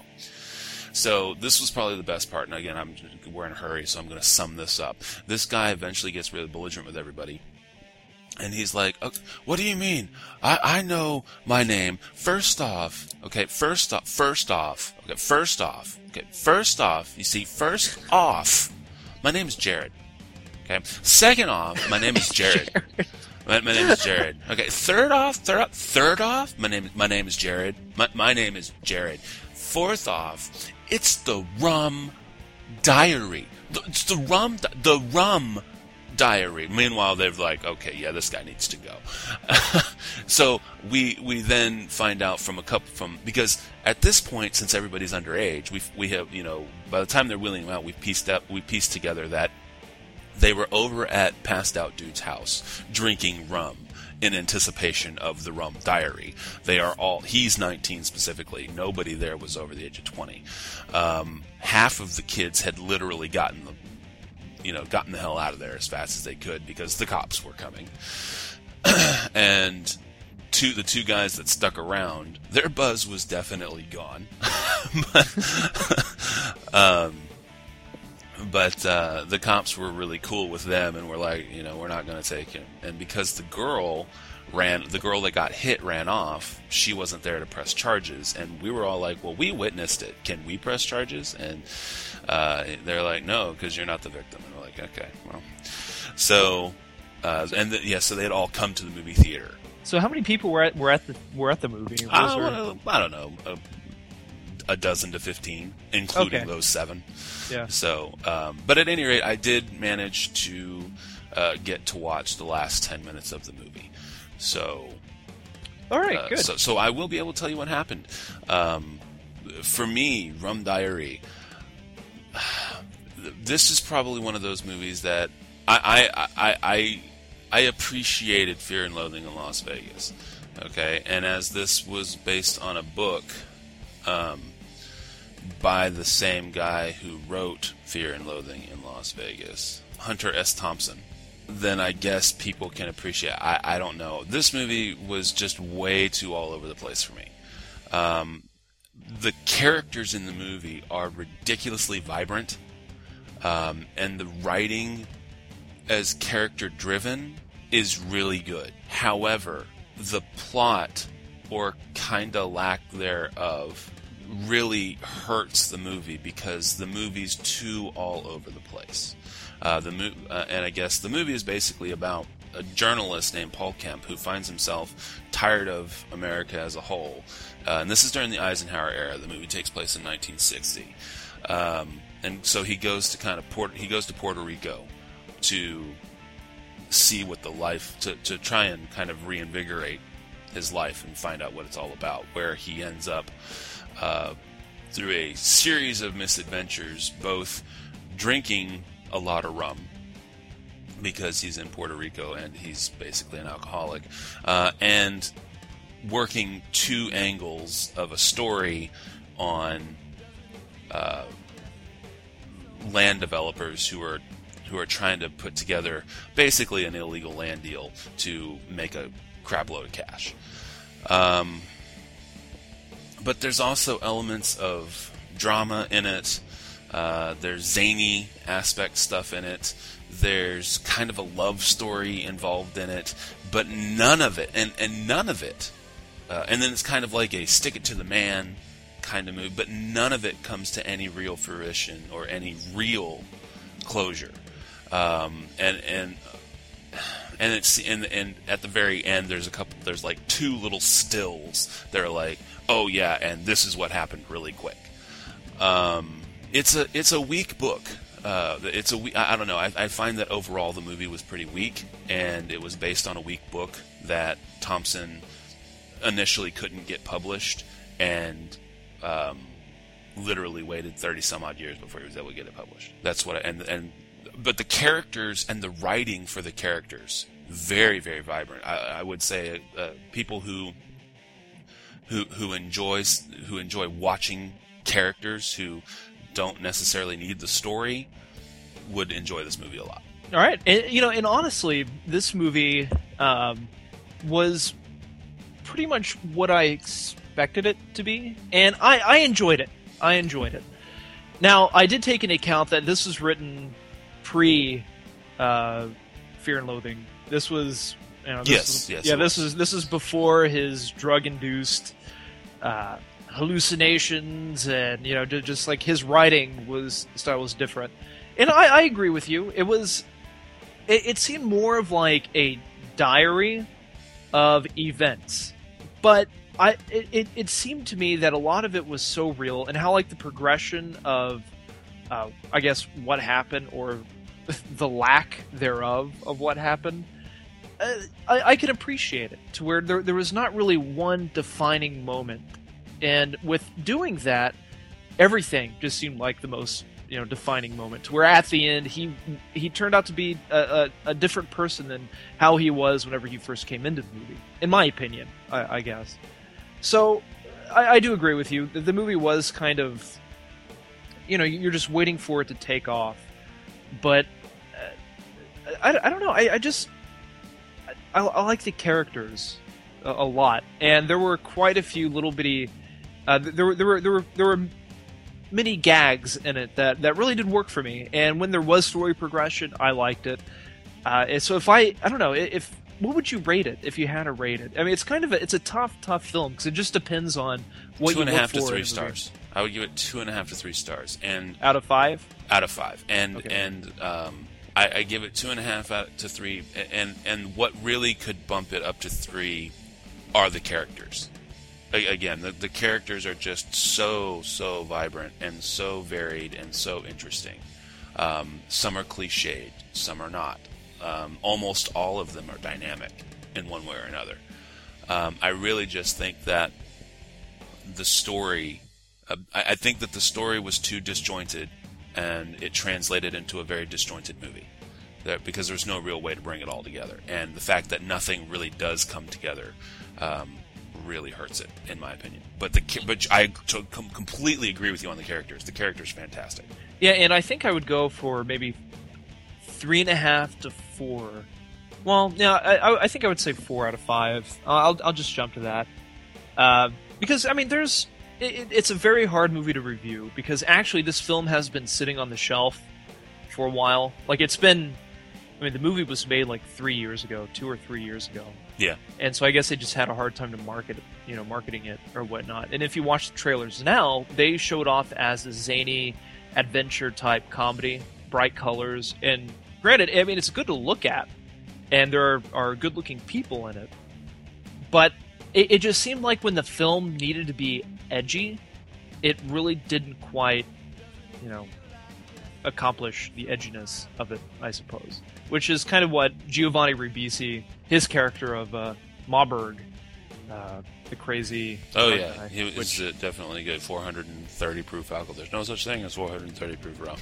Speaker 1: So this was probably the best part. And again, I'm we're in a hurry, so I'm going to sum this up. This guy eventually gets really belligerent with everybody. And he's like, okay, what do you mean? I, I know my name. First off, okay, first off, first off, okay, first off, okay, first off, you see, first off, my name is Jared. Okay, second off, my name is Jared. My, my name is Jared. Okay, third off, third off, third off, my name, my name is Jared. My, my name is Jared. Fourth off, it's the rum diary. The- It's the rum, di- the rum diary. Meanwhile, they're like, okay, yeah, this guy needs to go. So we we then find out from a couple from because at this point, since everybody's underage, we we have you know by the time they're wheeling them out, we've pieced up we pieced together that they were over at passed out dude's house drinking rum in anticipation of the rum diary. They are all he's nineteen specifically. Nobody there was over the age of twenty. Um, half of the kids had literally gotten the you know, gotten the hell out of there as fast as they could because the cops were coming. And two, the two guys that stuck around, their buzz was definitely gone. um, but uh, the cops were really cool with them and were like, you know, we're not going to take him. And because the girl ran, the girl that got hit ran off, she wasn't there to press charges. And we were all like, well, we witnessed it. Can we press charges? And uh, they're like, no, because you're not the victim. And we're like, okay, well. So, uh, and the, yeah, so they had all come to the movie theater.
Speaker 2: So how many people were at were at the were at the movie? Was
Speaker 1: Uh,
Speaker 2: there-
Speaker 1: well, I don't know, a, a dozen to fifteen, including
Speaker 2: Okay.
Speaker 1: those seven.
Speaker 2: yeah.
Speaker 1: So, um, but at any rate, I did manage to uh, get to watch the last ten minutes of the movie. So,
Speaker 2: All right.
Speaker 1: uh,
Speaker 2: good.
Speaker 1: so, so I will be able to tell you what happened. Um, for me, Rum Diary. This is probably one of those movies that I I, I, I I appreciated Fear and Loathing in Las Vegas. Okay, and as this was based on a book um, by the same guy who wrote Fear and Loathing in Las Vegas, Hunter S. Thompson, then I guess people can appreciate it. I, I don't know. This movie was just way too all over the place for me. Um, the characters in the movie are ridiculously vibrant, um, and the writing as character driven is really good. However, the plot or kinda lack thereof really hurts the movie because the movie's too all over the place. Uh, the mo- uh, and I guess the movie is basically about a journalist named Paul Kemp who finds himself tired of America as a whole. Uh, and this is during the Eisenhower era. The movie takes place in nineteen sixty. Um, and so he goes to kind of Port- he goes to Puerto Rico to see what the life to, to try and kind of reinvigorate his life and find out what it's all about, where he ends up uh, through a series of misadventures, both drinking a lot of rum because he's in Puerto Rico and he's basically an alcoholic, uh, and working two angles of a story on uh, land developers who are who are trying to put together basically an illegal land deal to make a crap load of cash. Um, but there's also elements of drama in it. Uh, there's zany aspect stuff in it. There's kind of a love story involved in it, but none of it, and, and none of it, uh, and then it's kind of like a stick it to the man kind of move, but none of it comes to any real fruition or any real closure. Um, and and and it's and, and at the very end, there's a couple. There's like two little stills that are like, oh yeah, and this is what happened really quick. Um, it's a it's a weak book. Uh, it's a we- I, I don't know. I, I find that overall the movie was pretty weak, and it was based on a weak book that Thompson initially couldn't get published, and um, literally waited thirty some odd years before he was able to get it published. That's what I, and and but the characters and the writing for the characters very very vibrant. I, I would say uh, people who who who enjoys who enjoy watching characters who don't necessarily need the story would enjoy this movie a lot.
Speaker 2: All right, and, you know, and honestly, this movie um, was pretty much what I expected it to be, and I, I enjoyed it. I enjoyed it. Now, I did take into account that this was written pre uh, Fear and Loathing. This was, you know, this
Speaker 1: yes,
Speaker 2: was,
Speaker 1: yes,
Speaker 2: yeah, this
Speaker 1: was.
Speaker 2: is this is before his drug-induced uh, hallucinations, and you know, just like his writing was style was different. And I, I agree with you. It was, it, it seemed more of like a diary of events, but I it, it, it seemed to me that a lot of it was so real, and how like the progression of, uh, I guess, what happened or the lack thereof of what happened. Uh, I, I can appreciate it to where there there was not really one defining moment. And with doing that, everything just seemed like the most, you know, defining moment. To where at the end, he he turned out to be a, a, a different person than how he was whenever he first came into the movie, in my opinion, I, I guess. So, I, I do agree with you. The, the movie was kind of, you know, you're just waiting for it to take off. But, uh, I, I don't know, I, I just, I, I like the characters a, a lot. And there were quite a few little bitty... Uh, there were there were there were there were many gags in it that, that really did work for me, and when there was story progression, I liked it. Uh, and so if I I don't know if what would you rate it if you had to rate it? I mean, it's kind of a, it's a tough tough film because it just depends on what
Speaker 1: two
Speaker 2: you
Speaker 1: and a
Speaker 2: look
Speaker 1: half to
Speaker 2: for
Speaker 1: three
Speaker 2: in the
Speaker 1: stars.
Speaker 2: movie.
Speaker 1: I would give it two and a half to three stars, and
Speaker 2: Out of five.
Speaker 1: out of five, and
Speaker 2: Okay.
Speaker 1: and um, I, I give it two and a half out to three, and and what really could bump it up to three are the characters. Again, the, the characters are just so, so vibrant and so varied and so interesting. Um, some are cliched, some are not. Um, almost all of them are dynamic in one way or another. Um, I really just think that the story, uh, I, I think that the story was too disjointed, and it translated into a very disjointed movie. There, because there's no real way to bring it all together. And the fact that nothing really does come together um, really hurts it, in my opinion. But the but I to com- completely agree with you on the characters. The characters are fantastic.
Speaker 2: Yeah, and I think I would go for maybe three and a half to four. Well, yeah, I, I think I would say four out of five. I'll I'll just jump to that uh, because I mean, there's it, it's a very hard movie to review because actually this film has been sitting on the shelf for a while. Like it's been, I mean, the movie was made like three years ago, two or three years ago.
Speaker 1: Yeah.
Speaker 2: And so I guess they just had a hard time to market, you know, marketing it or whatnot. And if you watch the trailers now, they showed off as a zany adventure type comedy, bright colors, and granted, I mean, it's good to look at, and there are, are good looking people in it. But it, it just seemed like when the film needed to be edgy, it really didn't quite, you know, accomplish the edginess of it, I suppose. Which is kind of what Giovanni Ribisi, his character of uh, Mauberg, uh, the crazy.
Speaker 1: Oh
Speaker 2: rum
Speaker 1: yeah,
Speaker 2: guy,
Speaker 1: he was
Speaker 2: which,
Speaker 1: uh, definitely good. four hundred thirty proof alcohol. There's no such thing as four hundred thirty proof rum.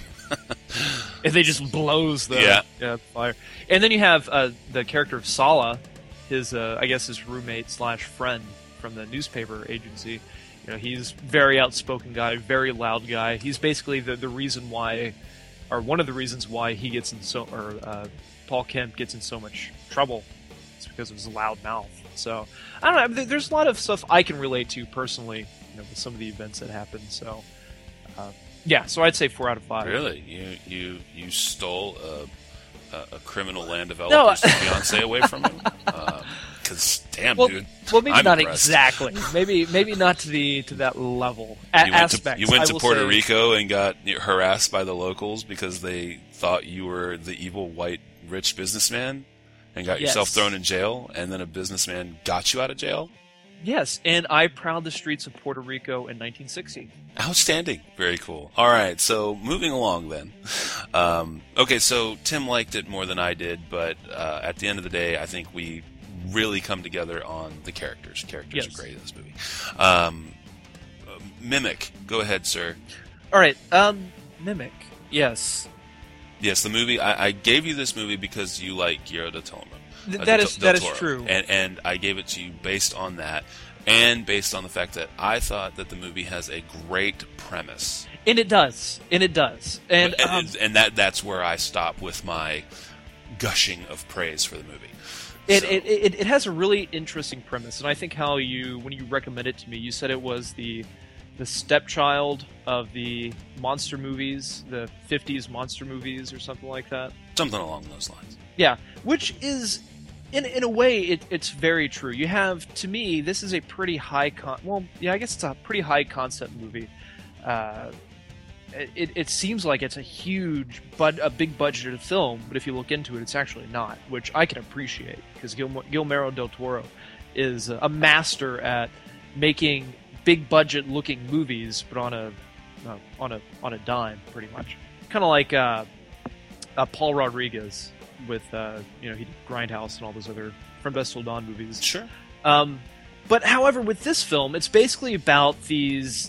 Speaker 2: and they just blows the
Speaker 1: Yeah.
Speaker 2: yeah, fire. And then you have uh, the character of Sala, his uh, I guess his roommate slash friend from the newspaper agency. You know, he's very outspoken guy, very loud guy. He's basically the the reason why, or one of the reasons why he gets in so, or uh, Paul Kemp gets in so much trouble. It's because of his loud mouth. So I don't know. There's a lot of stuff I can relate to personally, you know, with some of the events that happened. So uh, yeah, so I'd say four out of five.
Speaker 1: Really, you you you stole a a, a criminal land developer's
Speaker 2: No.
Speaker 1: fiance away from him? Because damn,
Speaker 2: Well,
Speaker 1: dude.
Speaker 2: well, maybe
Speaker 1: I'm
Speaker 2: not
Speaker 1: impressed.
Speaker 2: exactly. Maybe maybe not to the to that level. A-
Speaker 1: You went
Speaker 2: aspects.
Speaker 1: to, you went
Speaker 2: I
Speaker 1: to
Speaker 2: will
Speaker 1: Puerto
Speaker 2: say-
Speaker 1: Rico and got harassed by the locals because they thought you were the evil white rich businessman and got yourself
Speaker 2: Yes.
Speaker 1: thrown in jail, and then a businessman got you out of jail?
Speaker 2: Yes, and I prowled the streets of Puerto Rico in nineteen sixty.
Speaker 1: Outstanding. Very cool. All right, so moving along then. Um, okay, so Tim liked it more than I did, but uh, at the end of the day, I think we really come together on the characters. Characters
Speaker 2: Yes.
Speaker 1: are great in this movie. Um, uh, Mimic, go ahead, sir.
Speaker 2: All right, um, Mimic. Yes,
Speaker 1: Yes, the movie. I, I gave you this movie because you like Guillermo del Toro.
Speaker 2: Th-
Speaker 1: uh,
Speaker 2: that
Speaker 1: del-
Speaker 2: is
Speaker 1: del
Speaker 2: that is
Speaker 1: Toro.
Speaker 2: true.
Speaker 1: and and I gave it to you based on that, and based on the fact that I thought that the movie has a great premise.
Speaker 2: And it does, and it does, and
Speaker 1: and,
Speaker 2: um,
Speaker 1: and that that's where I stop with my gushing of praise for the movie.
Speaker 2: It,
Speaker 1: So-
Speaker 2: it, it it has a really interesting premise, and I think how you when you recommended it to me, you said it was the the stepchild of the monster movies, the fifties monster movies, or something like that.
Speaker 1: something along those lines.
Speaker 2: Yeah, which is in in a way it, it's very true. You have to me this is a pretty high con. Well, yeah, I guess it's a pretty high concept movie. Uh, it, it seems like it's a huge, but a big budgeted film, but if you look into it, it's actually not, which I can appreciate because Guillermo, Guillermo del Toro is a master at making big budget looking movies, but on a uh, on a on a dime, pretty much. Kind of like uh, uh, Paul Rodriguez with uh, you know he did Grindhouse and all those other From Dusk Till Dawn movies.
Speaker 1: Sure.
Speaker 2: Um, but however, with this film, it's basically about these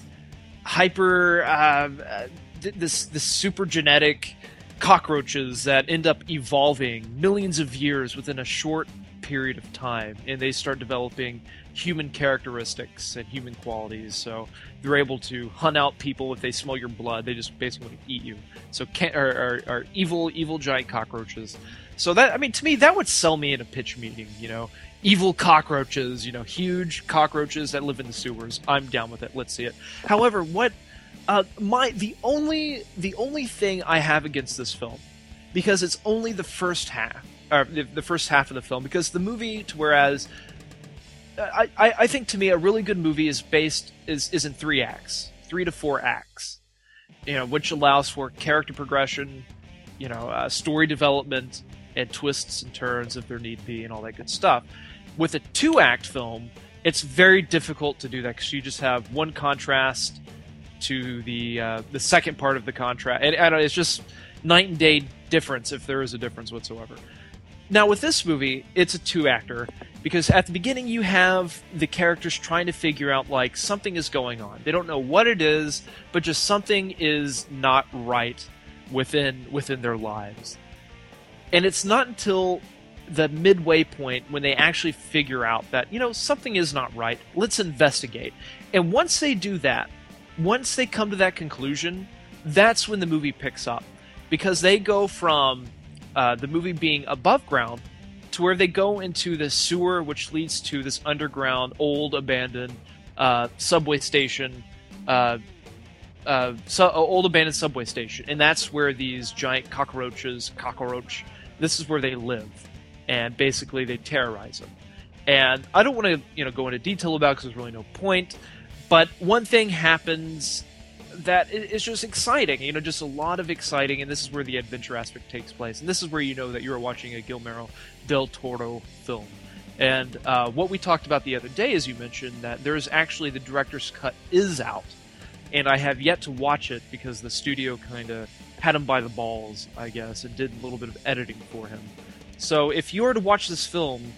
Speaker 2: hyper, uh, uh, th- this this super genetic cockroaches that end up evolving millions of years within a short period of time, and they start developing human characteristics and human qualities. So they're able to hunt out people if they smell your blood. They just basically want to eat you. So can, are, are, are evil, evil giant cockroaches. So that I mean, to me, that would sell me in a pitch meeting. You know, evil cockroaches. You know, huge cockroaches that live in the sewers. I'm down with it. Let's see it. However, what uh, my the only the only thing I have against this film, because it's only the first half, or the, the first half of the film, because the movie, to whereas. I, I, I think to me a really good movie is based is, is in three acts, three to four acts, you know, which allows for character progression, you know, uh, story development, and twists and turns if there need be, and all that good stuff. With a two-act film, it's very difficult to do that because you just have one contrast to the uh, the second part of the contrast, and, and it's just night and day difference if there is a difference whatsoever. Now with this movie, it's a two-acter because at the beginning you have the characters trying to figure out like something is going on. They don't know what it is, but just something is not right within within their lives. And it's not until the midway point when they actually figure out that, you know, something is not right. Let's investigate. And once they do that, once they come to that conclusion, that's when the movie picks up. Because they go from uh, the movie being above ground to where they go into the sewer, which leads to this underground, old, abandoned uh, subway station, uh, uh, so, old abandoned subway station, and that's where these giant cockroaches, cockroach, this is where they live, and basically they terrorize them. And I don't want to, you know, go into detail about it because there's really no point. But one thing happens that is just exciting, you know, just a lot of exciting, and this is where the adventure aspect takes place, and this is where you know that you're watching a Guillermo del Toro film. And uh, what we talked about the other day, as you mentioned, that there's actually the director's cut is out, and I have yet to watch it because the studio kind of had him by the balls, I guess, and did a little bit of editing for him. So if you were to watch this film,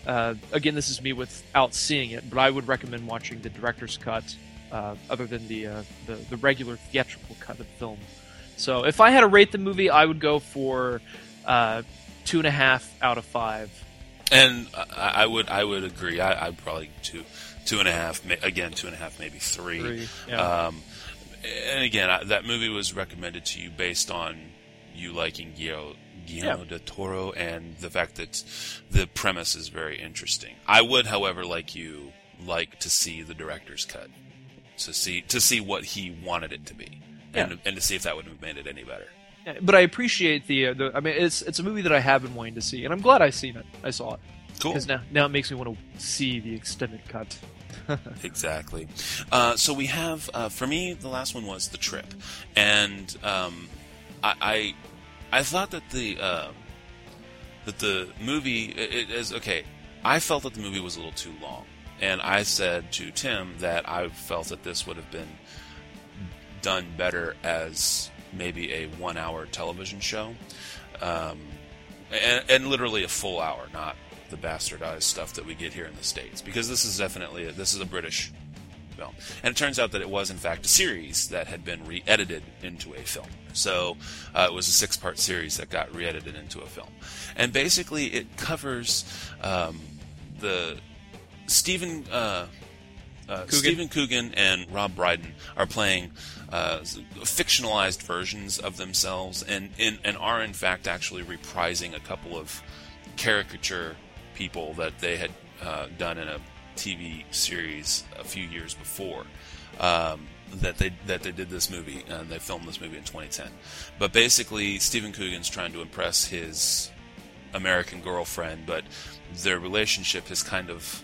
Speaker 2: uh, again, this is me without seeing it, but I would recommend watching the director's cut, uh, other than the, uh, the the regular theatrical cut of the film. So if I had to rate the movie, I would go for uh, two and a half out of five.
Speaker 1: And I, I would I would agree. I, I'd probably two two and a half. Again, two and a half, maybe three.
Speaker 2: Three, yeah.
Speaker 1: Um, and again, I, that movie was recommended to you based on you liking Guillermo, Guillermo
Speaker 2: Yeah.
Speaker 1: del Toro and the fact that the premise is very interesting. I would, however, like you, like to see the director's cut, to see to see what he wanted it to be, and
Speaker 2: Yeah.
Speaker 1: and to see if that would have made it any better.
Speaker 2: But I appreciate the, uh, the. I mean, it's it's a movie that I have been wanting to see, and I'm glad I've seen it. I saw it.
Speaker 1: Cool.
Speaker 2: Because now now it makes me want to see the extended cut.
Speaker 1: Exactly. Uh, so we have, uh, for me, the last one was The Trip, and um, I, I I thought that the uh, that the movie it, it is okay. I felt that the movie was a little too long, and I said to Tim that I felt that this would have been done better as maybe a one-hour television show, um, and, and literally a full hour, not the bastardized stuff that we get here in the States, because this is definitely a, this is a British film, and it turns out that it was in fact a series that had been re-edited into a film. So uh, it was a six-part series that got re-edited into a film, and basically it covers um, the Stephen uh, uh,
Speaker 2: Coogan.
Speaker 1: Stephen Coogan and Rob Brydon are playing uh, fictionalized versions of themselves, and in, and are in fact actually reprising a couple of caricature people that they had uh, done in a T V series a few years before. Um, that they that they did this movie, and they filmed this movie in twenty ten. But basically, Stephen Coogan's trying to impress his American girlfriend, but their relationship has kind of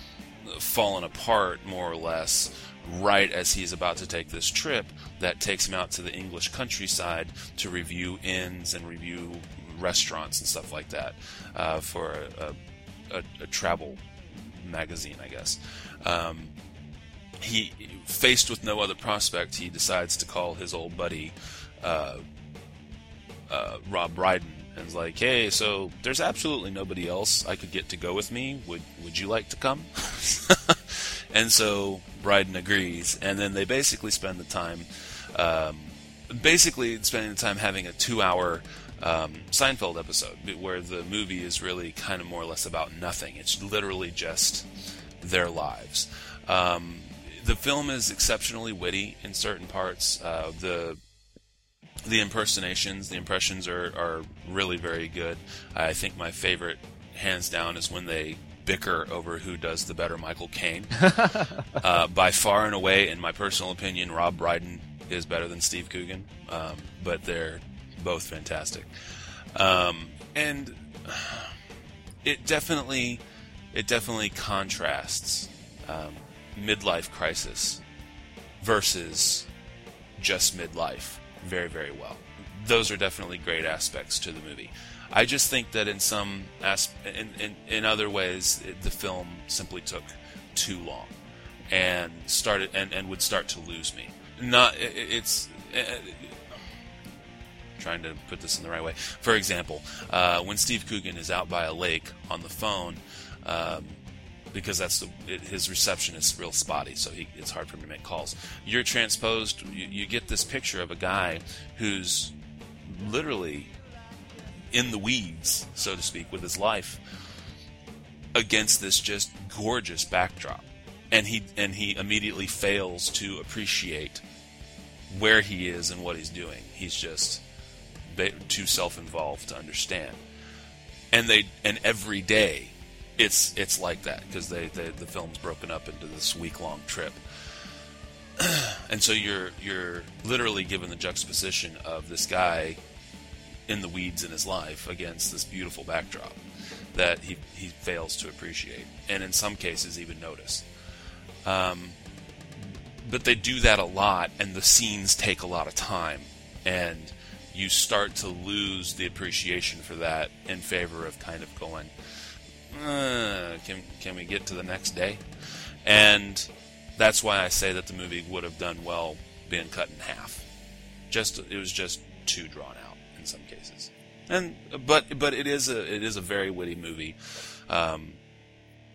Speaker 1: fallen apart, more or less, right as he's about to take this trip that takes him out to the English countryside to review inns and review restaurants and stuff like that uh, for a, a, a travel magazine, I guess. Um, he, faced with no other prospect, he decides to call his old buddy uh, uh, Rob Brydon and is like, "Hey, so there's absolutely nobody else I could get to go with me. Would Would you like to come?" And so Brydon agrees, and then they basically spend the time, um, basically spending the time having a two-hour um, Seinfeld episode, where the movie is really kind of more or less about nothing. It's literally just their lives. Um, the film is exceptionally witty in certain parts. Uh, the the impersonations, the impressions are, are really very good. I think my favorite, hands down, is when they bicker over who does the better Michael Caine. uh, by far and away, in my personal opinion, Rob Brydon is better than Steve Coogan, um, but they're both fantastic. Um, and it definitely, it definitely contrasts um, midlife crisis versus just midlife very, very well. Those are definitely great aspects to the movie. I just think that in some asp- in, in in other ways, it, the film simply took too long and started and, and would start to lose me. Not it, it's uh, trying to put this in the right way. For example, uh, when Steve Coogan is out by a lake on the phone, um, because that's the it, his reception is real spotty, so he, it's hard for him to make calls. You're transposed. You, you get this picture of a guy who's literally in the weeds, so to speak, with his life, against this just gorgeous backdrop, and he and he immediately fails to appreciate where he is and what he's doing. He's just ba- too self-involved to understand. And they and every day, it's it's like that, because they, they the film's broken up into this week-long trip, and so you're you're literally given the juxtaposition of this guy in the weeds in his life against this beautiful backdrop that he, he fails to appreciate, and in some cases even notice. Um, but they do that a lot, and the scenes take a lot of time, and you start to lose the appreciation for that in favor of kind of going, uh, can, can we get to the next day? And that's why I say that the movie would have done well being cut in half. Just it was just too drawn out in some cases, and but but it is a it is a very witty movie, um,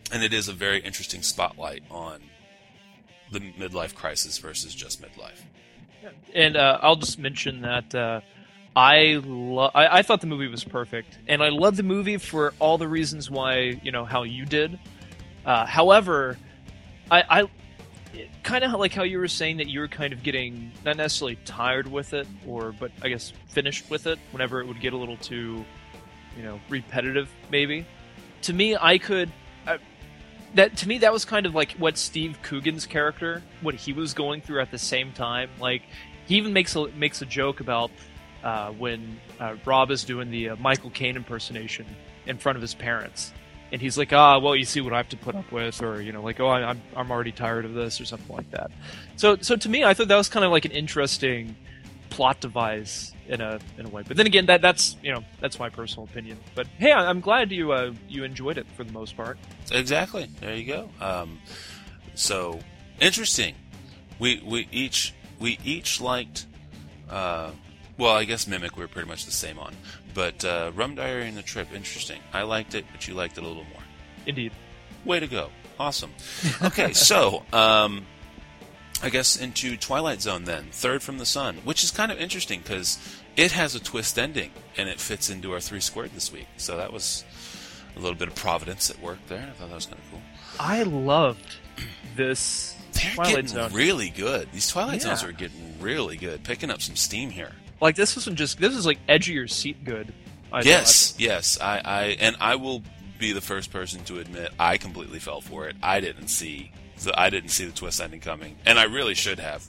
Speaker 1: and it is a very interesting spotlight on the midlife crisis versus just midlife.
Speaker 2: And uh, I'll just mention that uh, I, lo- I I thought the movie was perfect, and I love the movie for all the reasons why, you know, how you did. Uh, however, I, I kind of like how you were saying that you were kind of getting not necessarily tired with it, or but I guess finished with it whenever it would get a little too, you know, repetitive. Maybe to me, I could. I, That to me, that was kind of like what Steve Coogan's character, what he was going through at the same time. Like, he even makes a makes a joke about uh, when uh, Rob is doing the uh, Michael Caine impersonation in front of his parents, and he's like, "Ah, well, you see what I have to put up with," or you know, like, "Oh, I'm I'm already tired of this," or something like that. So, so to me, I thought that was kind of like an interesting plot device in a in a way. But then again, that that's you know that's my personal opinion. But hey, I'm glad you uh, you enjoyed it for the most part.
Speaker 1: Exactly. There you go. Um, so interesting. We we each we each liked. Uh, well, I guess Mimic we were pretty much the same on, but uh, Rum Diary and the Trip, interesting. I liked it, but you liked it a little more.
Speaker 2: Indeed.
Speaker 1: Way to go. Awesome. Okay, so um, I guess into Twilight Zone then, Third from the Sun, which is kind of interesting because it has a twist ending and it fits into our three squared this week. So that was a little bit of Providence at work there. I thought that was kind of cool.
Speaker 2: I loved this
Speaker 1: They're
Speaker 2: Twilight
Speaker 1: getting
Speaker 2: Zone.
Speaker 1: really good. These Twilight
Speaker 2: Yeah.
Speaker 1: Zones are getting really good, picking up some steam here.
Speaker 2: Like this wasn't just this was like edge of your seat good. I
Speaker 1: Yes,
Speaker 2: thought.
Speaker 1: yes. I, I and I will be the first person to admit I completely fell for it. I didn't see the I didn't see the twist ending coming, and I really should have.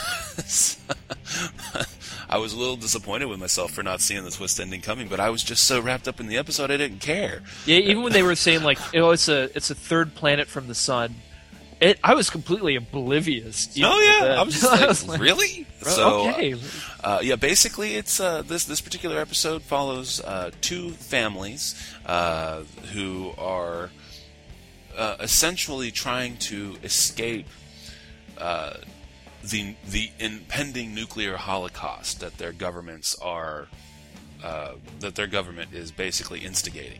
Speaker 1: I was a little disappointed with myself for not seeing the twist ending coming, but I was just so wrapped up in the episode I didn't care.
Speaker 2: Yeah, even when they were saying like, oh, it's a it's a third planet from the sun, it I was completely oblivious. even
Speaker 1: Oh
Speaker 2: to
Speaker 1: yeah,
Speaker 2: that.
Speaker 1: I was just like,
Speaker 2: I was like,
Speaker 1: really?
Speaker 2: "Bro,
Speaker 1: So,
Speaker 2: okay.
Speaker 1: uh, yeah, basically, it's uh, this this particular episode follows uh, two families uh, who are uh, essentially trying to escape uh, the the impending nuclear holocaust that their governments are uh, that their government is basically instigating,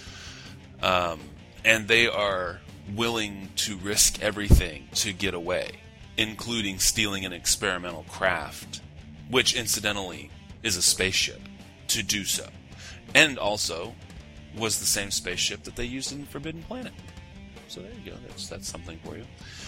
Speaker 1: um, and they are willing to risk everything to get away, including stealing an experimental craft, which incidentally is a spaceship, to do so. And also was the same spaceship that they used in Forbidden Planet. So there you go, that's that's something for you.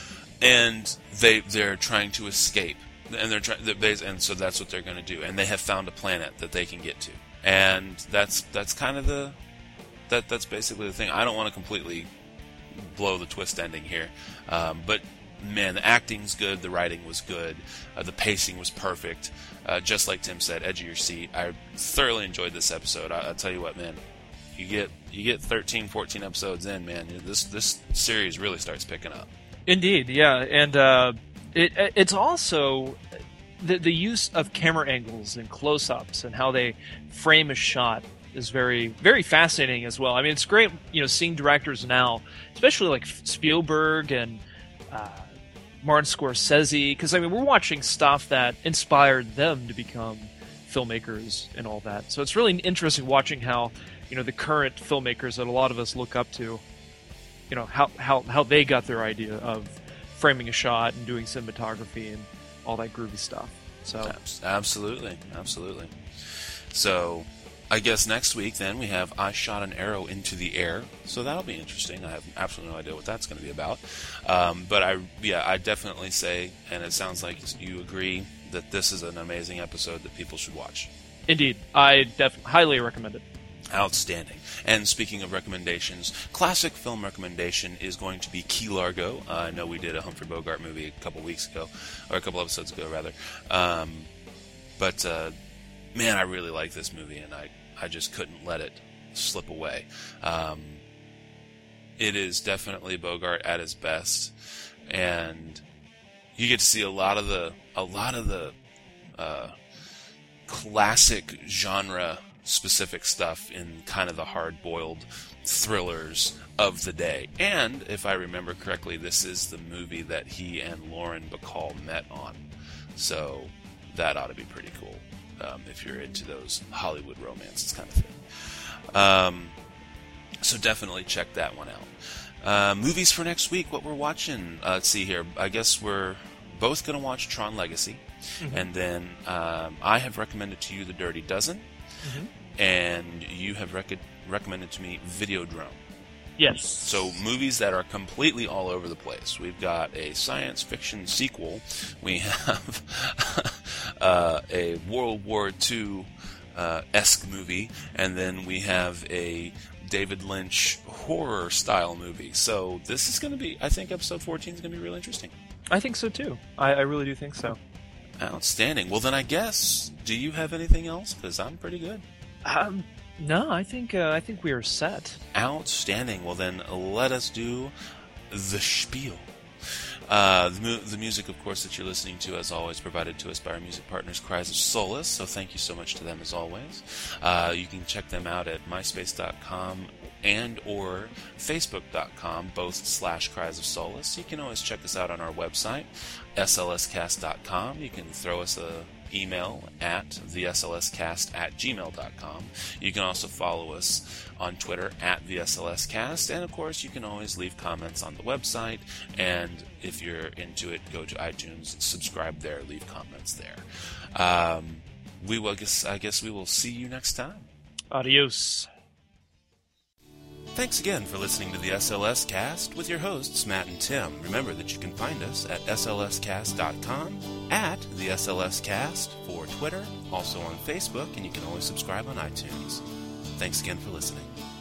Speaker 1: And they they're trying to escape. And they're trying and so that's what they're going to do. And they have found a planet that they can get to. And that's that's kind of the that that's basically the thing. I don't want to completely blow the twist ending here, um, but man, the acting's good, the writing was good, uh, the pacing was perfect. Uh, just like Tim said, edge of your seat. I thoroughly enjoyed this episode. I, I'll tell you what, man, you get you get thirteen, fourteen episodes in, man, this this series really starts picking up.
Speaker 2: Indeed, yeah, and uh, it it's also the the use of camera angles and close-ups and how they frame a shot is very, very fascinating as well. I mean, it's great, you know, seeing directors now, especially like Spielberg and uh, Martin Scorsese, because I mean, we're watching stuff that inspired them to become filmmakers and all that. So it's really interesting watching how, you know, the current filmmakers that a lot of us look up to, you know, how how how they got their idea of framing a shot and doing cinematography and all that groovy stuff. So
Speaker 1: absolutely, absolutely. So I guess next week, then, we have I Shot an Arrow into the Air. So that'll be interesting. I have absolutely no idea what that's going to be about. Um, but, I yeah, I definitely say, and it sounds like you agree, that this is an amazing episode that people should watch.
Speaker 2: Indeed. I def- highly recommend it.
Speaker 1: Outstanding. And speaking of recommendations, classic film recommendation is going to be Key Largo. Uh, I know we did a Humphrey Bogart movie a couple weeks ago, or a couple episodes ago, rather. Um, but... Uh, Man, I really like this movie, and I, I just couldn't let it slip away. Um, it is definitely Bogart at his best, and you get to see a lot of the a lot of the uh, classic genre specific stuff in kind of the hard-boiled thrillers of the day. And if I remember correctly, this is the movie that he and Lauren Bacall met on, so that ought to be pretty cool. Um, if you're into those Hollywood romances kind of thing. Um, so definitely check that one out. Uh, movies for next week, what we're watching. Uh, let's see here. I guess we're both going to watch Tron Legacy. Mm-hmm. And then um, I have recommended to you The Dirty Dozen. Mm-hmm. And you have rec- recommended to me Videodrome.
Speaker 2: Yes.
Speaker 1: So movies that are completely all over the place. We've got a science fiction sequel. We have uh, a World War Two uh, esque movie. And then we have a David Lynch horror style movie. So this is going to be, I think episode fourteen is going to be really interesting.
Speaker 2: I think so too. I, I really do think so.
Speaker 1: Outstanding. Well, then I guess, do you have anything else? Because I'm pretty good.
Speaker 2: Um, no, I think uh, I think we are set.
Speaker 1: Outstanding. Well, then let us do the spiel. Uh, the, mu- the music, of course, that you're listening to, as always, provided to us by our music partners, Cries of Solace. So thank you so much to them, as always. Uh, you can check them out at myspace dot com and or facebook dot com, both slash Cries of Solace. You can always check us out on our website, s l s cast dot com. You can throw us a email at the s l s cast at gmail dot com. You can also follow us on Twitter at the S L S cast, and of course you can always leave comments on the website, and if you're into it, go to iTunes, subscribe there, leave comments there. Um, we will, I guess, I guess we will see you next time.
Speaker 2: Adios.
Speaker 1: Thanks again for listening to the S L S Cast with your hosts, Matt and Tim. Remember that you can find us at s l s cast dot com, at the S L S Cast for Twitter, also on Facebook, and you can always subscribe on iTunes. Thanks again for listening.